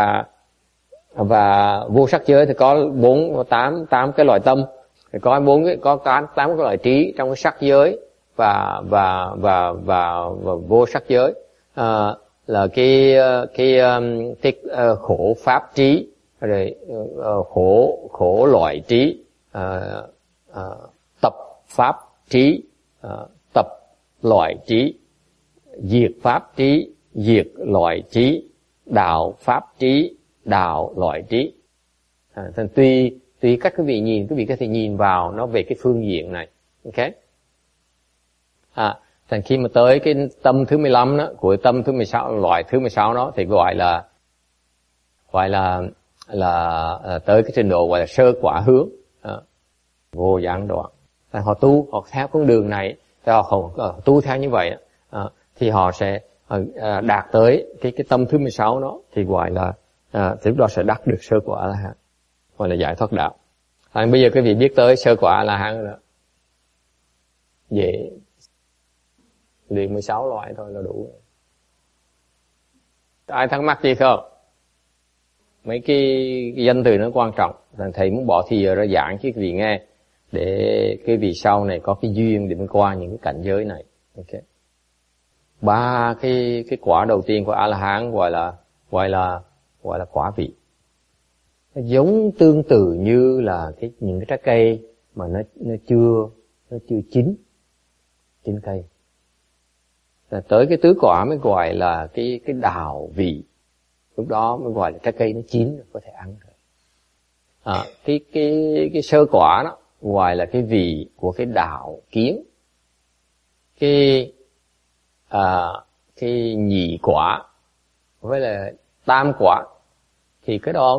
và vô sắc giới thì có 8 cái loại tâm, thì có 8 cái loại trí trong cái sắc giới và vô sắc giới. Là cái khổ pháp trí, rồi khổ loại trí, tập pháp trí, tập loại trí, diệt pháp trí, diệt loại trí, đạo pháp trí, đạo loại trí. Thành tùy các quý vị nhìn, quý vị có thể nhìn vào nó về cái phương diện này. Ok. Thành khi mà tới cái tâm thứ 15 đó, của tâm thứ 16, loại thứ 16 đó thì gọi là tới cái trình độ gọi là sơ quả hướng, vô gián đoạn. Họ tu, họ theo con đường này, họ tu theo như vậy thì họ sẽ đạt tới cái tâm thứ 16 đó thì gọi là thì lúc đó sẽ đắc được sơ quả A-la-hán, gọi là giải thoát đạo. Bây giờ quý vị biết tới sơ quả A-la-hán rồi đó, dễ, liền 16 loại thôi là đủ. Ai thắc mắc gì không? Mấy cái danh từ nó quan trọng, thầy muốn bỏ thì ra giảng chứ quý vị nghe, để cái vì sau này có cái duyên để mình qua những cái cảnh giới này. Ok. 3 cái quả đầu tiên của A-la-hán gọi là quả vị. Nó giống tương tự như là những cái trái cây mà nó chưa chín cây. Là tới cái tứ quả mới gọi là cái đào vị. Lúc đó mới gọi là trái cây nó chín rồi, có thể ăn rồi. Cái sơ quả đó gọi là cái vị của cái đạo kiến. Cái nhị quả với là tam quả thì cái đó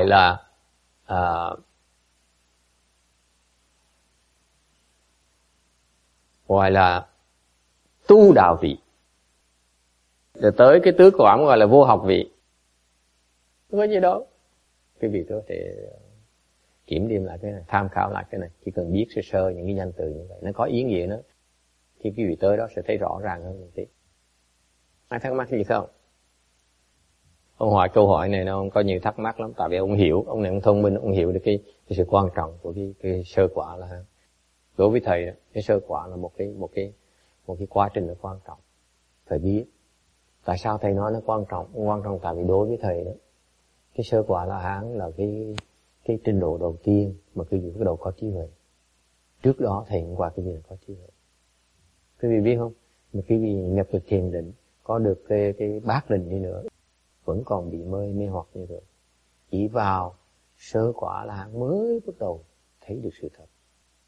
gọi là tu đạo vị. Rồi tới cái tứ quả gọi là vô học vị. Không có gì đâu. Cái vị đó thì kiểm điểm lại cái này, tham khảo lại cái này, chỉ cần biết sơ sơ những cái danh từ như vậy, nó có ý nghĩa nữa. Khi quý vị tới đó sẽ thấy rõ ràng hơn một tí. Ai thắc mắc gì không? Ông hỏi câu hỏi này nó có nhiều thắc mắc lắm, tại vì ông hiểu, ông này ông thông minh, ông hiểu được cái sự quan trọng của cái sơ quả là đối với thầy cái sơ quả là một cái quá trình nó quan trọng. Phải biết tại sao thầy nói nó quan trọng tại vì đối với thầy đó, cái sơ quả La Hán là cái trình độ đầu tiên mà quý vị bắt đầu có trí huệ. Trước đó thầy cũng qua cái gì là có trí huệ. Quý vị biết không? Mà quý vị nhập được thiền định, có được cái bát định đi nữa, vẫn còn bị mê hoặc như vậy. Chỉ vào sơ quả La Hán mới bắt đầu thấy được sự thật.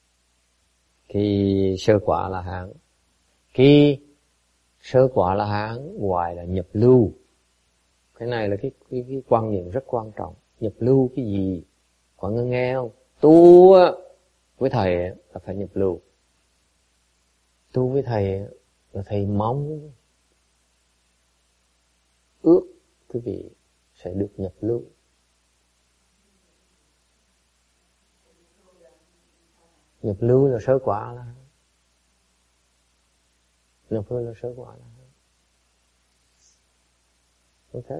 Khi sơ quả La Hán, khi sơ quả La Hán gọi là nhập lưu. Cái này là cái quan niệm rất quan trọng. Nhập lưu cái gì? Mọi người nghe không? Tu với thầy là phải nhập lưu. Tu với thầy là thầy mong ước quý vị sẽ được nhập lưu. Nhập lưu là sơ quả là nhập lưu là sơ quả là ok.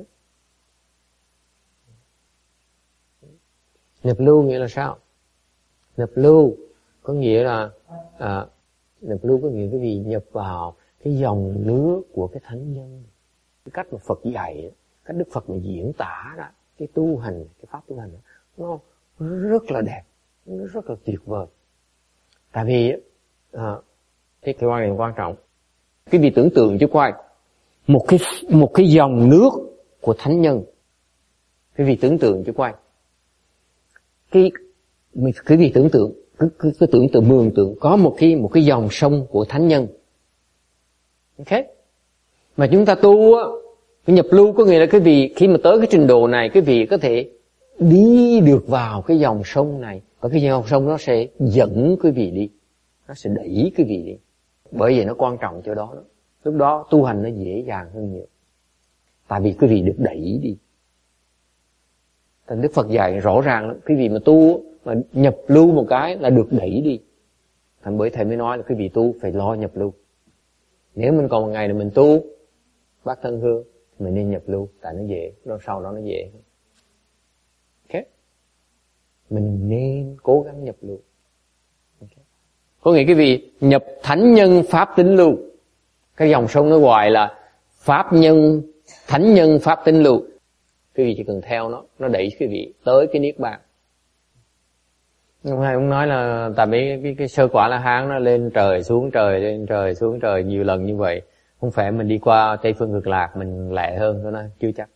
Nhập lưu nghĩa là sao? Nhập lưu có nghĩa là nhập lưu có nghĩa cái gì? Nhập vào cái dòng nước của cái thánh nhân. Cái cách mà Phật dạy, cách Đức Phật mà diễn tả đó, cái tu hành, cái pháp tu hành đó, nó rất là đẹp, nó rất là tuyệt vời. Tại vì cái quan điểm quan trọng, quý vị tưởng tượng chứ coi, một cái dòng nước của thánh nhân. Quý vị tưởng tượng cho quay. Quý vị tưởng tượng, cứ tưởng tượng, mường tượng có một cái dòng sông của thánh nhân. Ok? Mà chúng ta tu á, cái nhập lưu có nghĩa là quý vị khi mà tới cái trình độ này, quý vị có thể đi được vào cái dòng sông này, và cái dòng sông nó sẽ dẫn quý vị đi, nó sẽ đẩy quý vị đi. Bởi vì nó quan trọng chỗ đó. Lúc đó tu hành nó dễ dàng hơn nhiều, tại vì quý vị được đẩy đi. Thành Đức Phật dạy rõ ràng lắm, quý vị mà tu mà nhập lưu một cái là được đẩy đi. Thành bởi thầy mới nói là quý vị tu phải lo nhập lưu. Nếu mình còn một ngày là mình tu bát thân hương, mình nên nhập lưu, tại nó dễ, sau đó nó dễ. Ok? Mình nên cố gắng nhập lưu. Okay. Có nghĩa quý vị nhập thánh nhân pháp tín lưu. Cái dòng sông nó gọi là pháp nhân, thánh nhân pháp tín lưu. Quý vị chỉ cần theo nó đẩy quý vị tới cái niết bàn. Hôm nay ông nói là tại vì cái sơ quả La Hán nó lên trời xuống trời, lên trời xuống trời nhiều lần như vậy, không phải mình đi qua Tây Phương Cực Lạc mình lẹ hơn thôi, nó chưa chắc.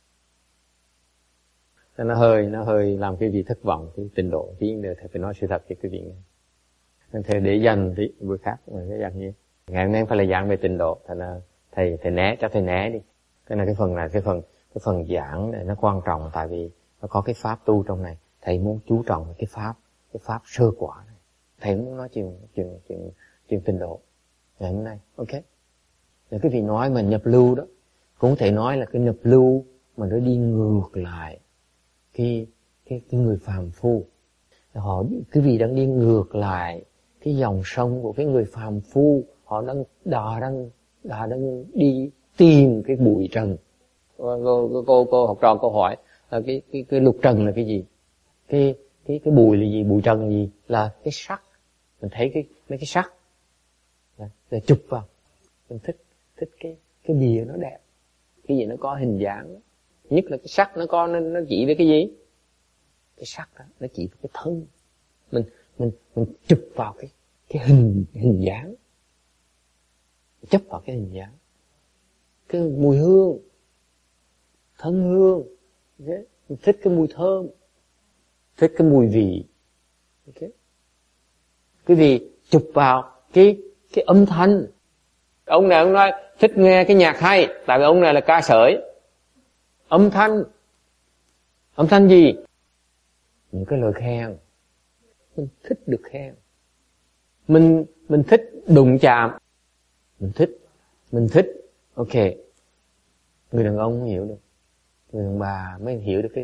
Nó hơi làm quý vị thất vọng cái trình độ. Tí nữa thầy phải nói sự thật cho quý vị nghe. Nên thầy để dành tí bữa khác rồi sẽ dành như. Ngày hôm nay phải là giảng về trình độ, thành là thầy né, cho thầy né đi. Cái này cái phần này, cái phần giảng này nó quan trọng, tại vì nó có cái pháp tu trong này. Thầy muốn chú trọng cái pháp sơ quả này. Thầy muốn nói chuyện trình độ ngày hôm nay. Ok? Để quý vị nói mà nhập lưu đó, cũng có thể nói là cái nhập lưu mà nó đi ngược lại cái người phàm phu. Quý vị đang đi ngược lại cái dòng sông của cái người phàm phu. Họ đang đi tìm cái bụi trần. Cô học trò câu hỏi là cái lục trần là cái gì? Cái bụi là gì? Bụi trần là gì? Là cái sắt. Mình thấy mấy cái sắt là chụp vào. Mình thích cái bìa nó đẹp, cái gì nó có hình dáng. Nhất là cái sắt nó chỉ với cái gì? Cái sắt đó nó chỉ với cái thân. Mình chụp vào cái hình dáng, chấp vào cái hình dáng, cái mùi hương, thân hương. Okay? Mình thích cái mùi thơm, thích cái mùi vị. Okay? Quý vị chụp vào cái âm thanh. Ông này ông nói thích nghe cái nhạc hay, tại vì ông này là ca sởi. Âm thanh gì? Những cái lời khen. Mình thích được khen. Mình thích đụng chạm. Mình thích. Ok. Người đàn ông không hiểu được, người đàn bà mới hiểu được cái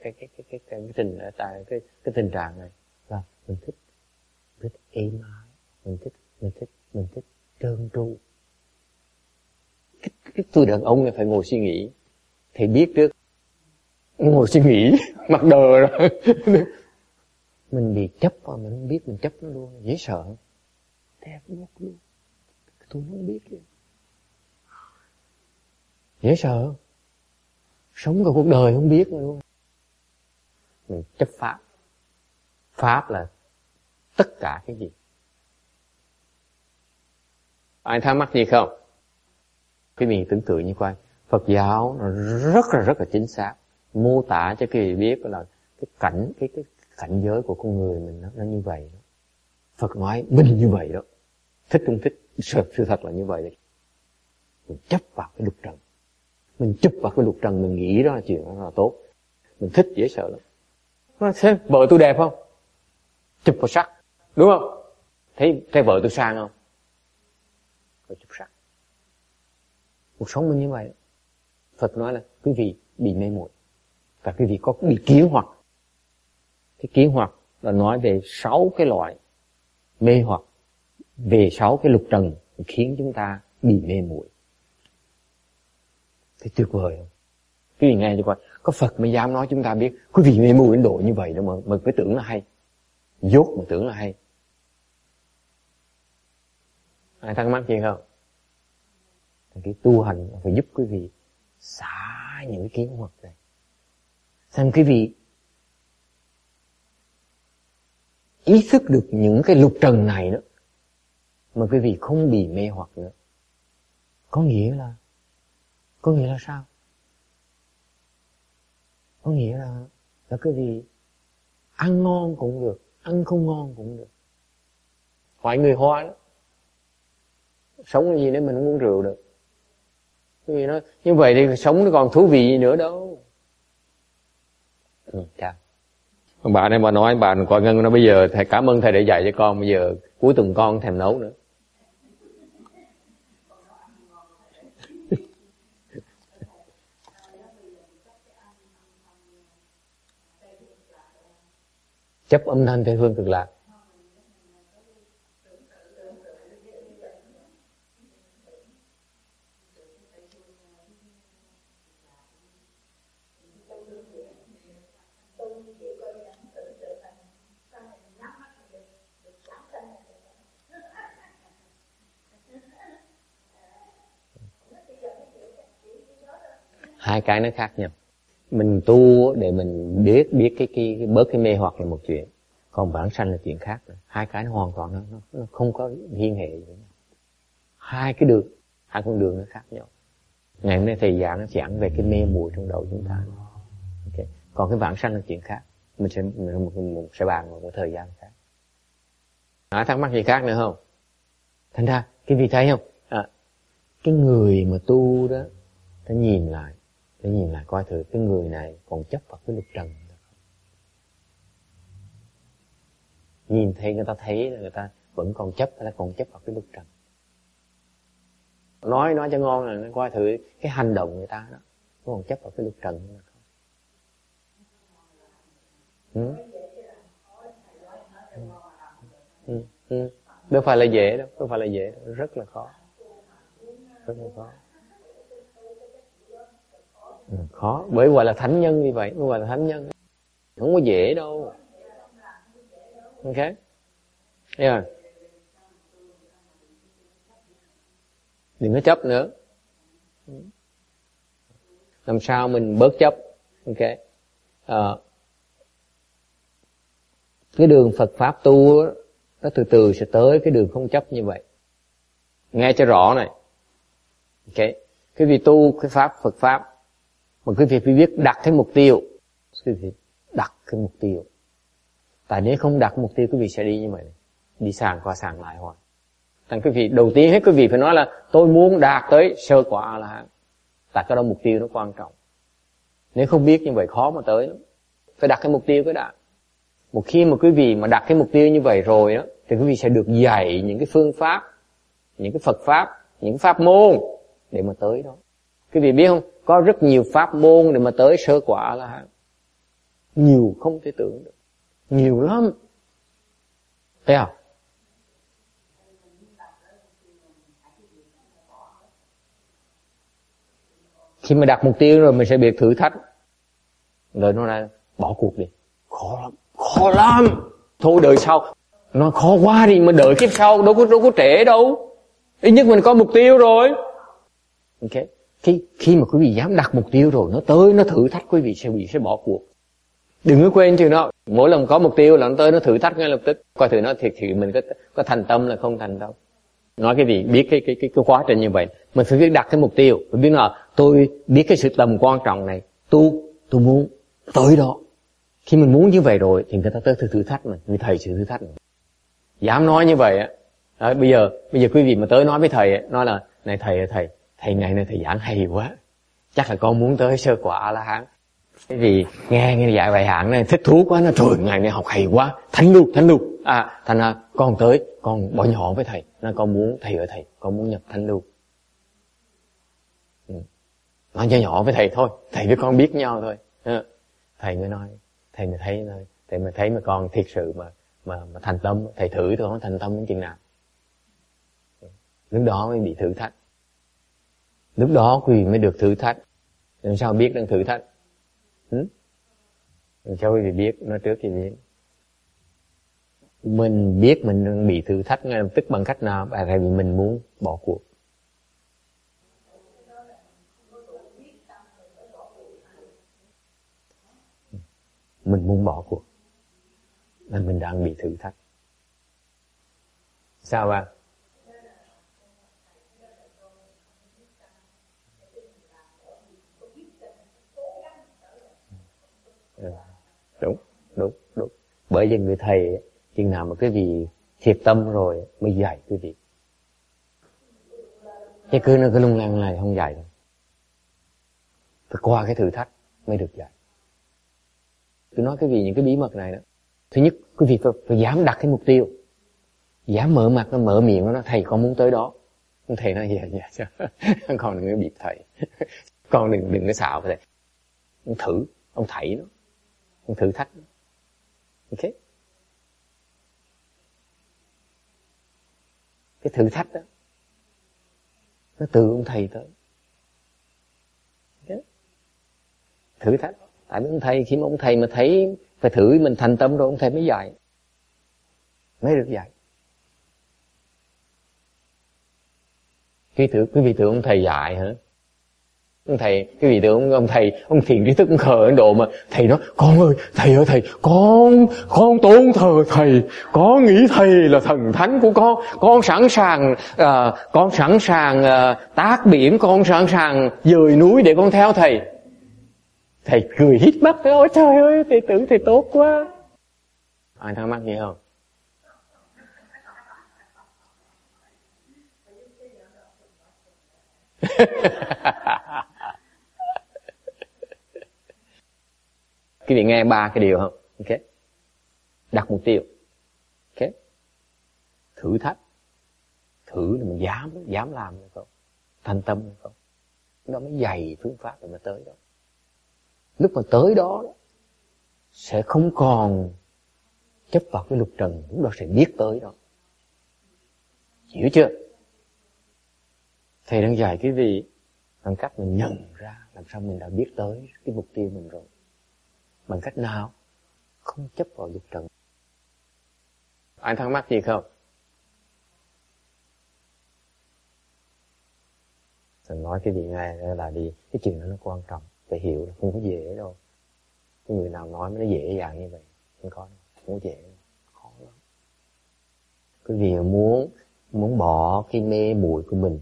tình trạng này. Là mình thích êm ái, mình thích trơn tru. Cái tôi đàn ông này phải ngồi suy nghĩ. Thầy biết trước, ngồi suy nghĩ mặt đờ rồi. Mình bị chấp vào, mình không biết mình chấp nó luôn, dễ sợ. Đẹp luôn, tôi không biết gì. Dễ sợ. Sống cả cuộc đời không biết luôn. Mình chấp pháp. Pháp là tất cả cái gì? Ai thắc mắc gì không? Quý vị tưởng tượng như vậy. Phật giáo nó rất là chính xác, mô tả cho quý vị biết là cái cảnh giới của con người mình nó như vậy đó. Phật nói mình như vậy đó. Thích không thích, sự thật là như vậy đấy. Mình chấp vào cái lục trần, mình chụp vào cái lục trần, mình nghĩ đó là chuyện đó là tốt. Mình thích dễ sợ lắm. Nói thế vợ tôi đẹp không? Chụp vào sắc, đúng không? Thấy vợ tôi sang không? Rồi chụp sắc. Cuộc sống mình như vậy. Phật nói là quý vị bị mê muội, và quý vị có bị kiến hoặc. Cái kiến hoặc là nói về 6 cái loại mê hoặc, về 6 cái lục trần khiến chúng ta bị mê muội. Thì tuyệt vời không? Quý vị nghe cho coi, có Phật mới dám nói chúng ta biết quý vị mê muội đến độ như vậy đó mà cứ tưởng là hay, dốt mà tưởng là hay. Ai thắc mắc gì không? Cái tu hành phải giúp quý vị xả những cái kiến hoặc này. Xem quý vị ý thức được những cái lục trần này đó, mà quý vị không bị mê hoặc nữa. Có nghĩa là sao? Có nghĩa là cái gì ăn ngon cũng được, ăn không ngon cũng được. Hỏi người Hoa đó, sống cái gì nếu mình không uống rượu được. Cái gì nó như vậy thì sống nó còn thú vị gì nữa đâu. Chào. Bà này bà nói, bà coi Ngân nói bây giờ thầy cảm ơn thầy đã dạy cho con, bây giờ cuối tuần con thèm nấu nữa. Chấp âm thanh Tây Phương Cực Lạc. Hai cái nó khác nhau. Mình tu để mình biết cái bớt cái mê hoặc là một chuyện, còn vãng sanh là chuyện khác. Hai cái nó hoàn toàn nó không có liên hệ gì. Hai con đường nó khác nhau. Ngày hôm nay thầy giảng nó giảng về cái mê muội trong đầu chúng ta. Okay. Còn cái vãng sanh là chuyện khác. Mình sẽ bàn vào một thời gian khác. Thắc mắc gì khác nữa không? Thành ra cái vị thấy không? Cái người mà tu đó, ta nhìn lại coi thử cái người này còn chấp vào cái lục trần được không? Nhìn thấy người ta thấy là người ta vẫn còn chấp, hay là còn chấp vào cái lục trần. Nói cho ngon là nó coi thử cái hành động người ta đó, nó còn chấp vào cái lục trần được không? Đâu phải là dễ đâu, rất là khó. Khó, bởi gọi là thánh nhân như vậy, mới gọi là thánh nhân. Không có dễ đâu. Ok, yeah. Đừng có chấp nữa. Làm sao mình bớt chấp? Ok. Cái đường Phật Pháp tu đó, nó từ từ sẽ tới cái đường không chấp như vậy. Nghe cho rõ này. Ok. Cái việc tu cái Pháp, Phật Pháp, mà quý vị phải biết đặt cái mục tiêu. Quý vị đặt cái mục tiêu. Tại nếu không đặt mục tiêu, quý vị sẽ đi như vậy. Đi sàng qua sàng lại hoài. Thành quý vị, đầu tiên hết quý vị phải nói là tôi muốn đạt tới sơ quả A-la-hán. Tại cái đó mục tiêu nó quan trọng. Nếu không biết như vậy khó mà tới lắm. Phải đặt cái mục tiêu cái đã. Một khi mà quý vị mà đặt cái mục tiêu như vậy rồi đó, thì quý vị sẽ được dạy những cái phương pháp, những cái Phật Pháp, những pháp môn để mà tới đó. Quý vị biết không? Có rất nhiều pháp môn để mà tới sơ quả A-la-hán. Nhiều không thể tưởng được. Nhiều lắm. Thấy không? Khi mà đặt mục tiêu rồi mình sẽ bị thử thách. Rồi nó là bỏ cuộc đi. Khó lắm. Thôi đời sau. Nó khó quá đi mà đợi kiếp sau đâu có trễ đâu. Ít nhất mình có mục tiêu rồi. Ok. Khi mà quý vị dám đặt mục tiêu rồi, nó tới nó thử thách quý vị sẽ bỏ cuộc. Đừng có quên chuyện đó. Mỗi lần có mục tiêu là nó tới nó thử thách ngay lập tức. Coi thử nó thiệt mình có thành tâm là không thành tâm. Nói cái gì biết cái quá trình như vậy. Mình phải biết đặt cái mục tiêu. Mình biết là tôi biết cái sự tầm quan trọng này. Tôi muốn tới đó. Khi mình muốn như vậy rồi thì người ta tới thử thách mình. Người thầy sẽ thử thách mình. Dám nói như vậy á. Bây giờ quý vị mà tới nói với thầy, nói là này thầy ngày nay thầy giảng hay quá. Chắc là con muốn tới sơ quả A-la-hán. Cái gì nghe dạy bài giảng này thích thú quá, nó trời ngày nay học hay quá, thánh luôn. Thành ra con tới, con bỏ nhỏ với thầy, nên con muốn thầy ở thầy, con muốn nhập thánh lưu. Nói cho nhỏ với thầy thôi, thầy với con biết nhau thôi. Thầy mới nói, thầy mới thấy thôi, thầy mới thấy mà con thiệt sự mà thành tâm, thầy thử tôi không thành tâm đến chừng nào. Lúc đó mới bị thử thách. Lúc đó quý vị mới được thử thách. Làm sao biết đang thử thách? Cho quý vị biết, nói trước thì biết. Mình biết mình đang bị thử thách ngay lập tức bằng cách nào? Tại vì mình muốn bỏ cuộc. Mình muốn bỏ cuộc. Nên mình đang bị thử thách. Sao ba? Đúng, đúng, đúng. Bởi vì người thầy chừng nào mà cái gì thiệt tâm rồi mới dạy quý vị. Chứ cứ nó cứ lung lăng này không dạy đâu. Phải qua cái thử thách mới được dạy. Tôi nói quý vị những cái bí mật này đó. Thứ nhất, quý vị phải dám đặt cái mục tiêu. Dám mở mặt, nó mở miệng, nó nói thầy con muốn tới đó. Thầy nói dạ. Con đừng có bịp thầy. Con đừng có xạo thầy. Ông thử, ông thảy nó. Ông thử thách nó. Ok. Cái thử thách đó nó từ ông thầy tới. Okay. Thử thách. Tại vì ông thầy, khi mà ông thầy mà thấy phải thử mình thành tâm rồi, ông thầy mới dạy. Mới được dạy. Quý vị tưởng ông thầy dạy hả? Ông thầy, quý vị tưởng ông thầy, ông thiền trí thức ông khờ Ấn Độ mà thầy nói, con ơi, thầy ơi thầy, con tôn thờ thầy, con nghĩ thầy là thần thánh của con sẵn sàng tác biển, con sẵn sàng dời núi để con theo thầy. Thầy cười hít mắt, ôi trời ơi, thầy tưởng thầy tốt quá. Ai thắc mắc gì không? Quý vị nghe 3 cái điều không? Ok. Đặt mục tiêu. Ok. Thử thách. Thử là mình dám làm hay không? Thành tâm hay không? Nó mới dày phương pháp để mà tới đó. Lúc mà tới đó sẽ không còn chấp vào cái lục trần, lúc đó sẽ biết tới đó. Hiểu chưa? Thầy đang dạy quý vị bằng cách mình nhận ra làm sao mình đã biết tới cái mục tiêu mình rồi. Bằng cách nào? Không chấp vào lục trần. Ai thắc mắc gì không? Tôi nói cái gì nghe là đi, cái chuyện đó nó quan trọng, phải hiểu là không có dễ đâu. Cái người nào nói nó dễ dàng như vậy, không có đâu, không có dễ, khó lắm. Quý vị muốn bỏ cái mê muội của mình,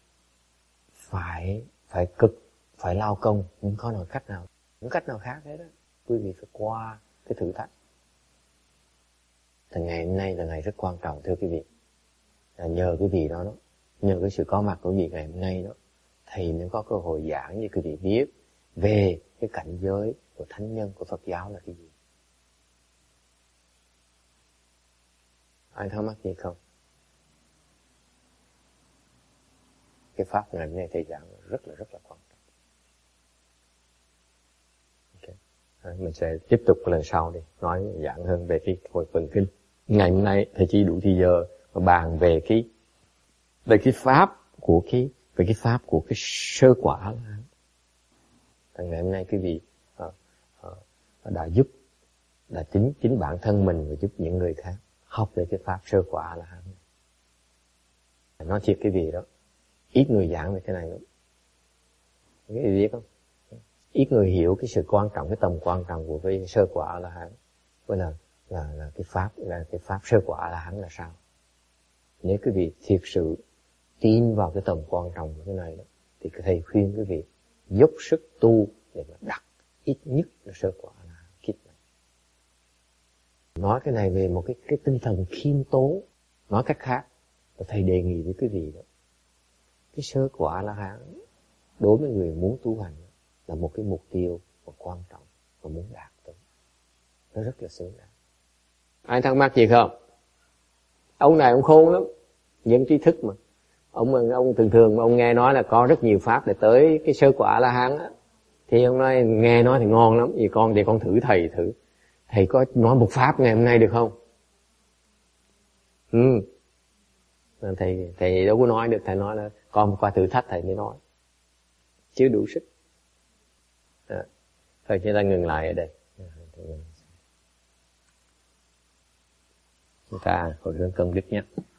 phải cực, phải lao công, không có cách nào, không cách nào khác hết đó. Quý vị phải qua cái thử thách. Thì ngày hôm nay là ngày rất quan trọng thưa quý vị. Là nhờ cái vị đó, nhờ cái sự có mặt của quý vị ngày hôm nay đó, thầy mới có cơ hội giảng cho quý vị biết về cái cảnh giới của thánh nhân của Phật giáo là cái gì. Ai thắc mắc gì không? Cái pháp ngày hôm nay thầy giảng rất là quan trọng. Okay. Mình sẽ tiếp tục lần sau đi, nói giảng hơn về cái phần kinh. Ngày hôm nay thầy chỉ đủ thì giờ mà bàn về cái pháp của cái sơ quả. Ngày hôm nay quý vị đã giúp, đã chính bản thân mình và giúp những người khác học về cái pháp sơ quả là nói thiệt cái gì đó, ít người giảng về cái này nữa. Cái gì biết không? Ít người hiểu cái sự quan trọng, cái tầm quan trọng của cái sơ quả là hán. Với là cái pháp sơ quả là hán là sao? Nếu quý vị thiệt sự tin vào cái tầm quan trọng của cái này đó, thì thầy khuyên quý vị dốc sức tu để mà đặt ít nhất là sơ quả là kiếp này. Nói cái này về một cái tinh thần khiêm tốn. Nói cách khác, thầy đề nghị với quý vị đó, cái sơ quả là hán đối với người muốn tu hành là một cái mục tiêu và quan trọng và muốn đạt tới. Nó rất là xứng đáng. Ai thắc mắc gì không? Ông này ông khôn lắm, những trí thức mà. Ông thường ông nghe nói là có rất nhiều pháp để tới cái sơ quả La Hán á. Thì ông nói nghe nói thì ngon lắm, vì con thử thầy thử. Thầy có nói một pháp ngày hôm nay được không? Thầy đâu có nói được, thầy nói là con qua thử thách thầy mới nói. Chứ đủ sức. Thôi chúng ta ngừng lại ở đây. Chúng ta hồi hướng công đức nhé.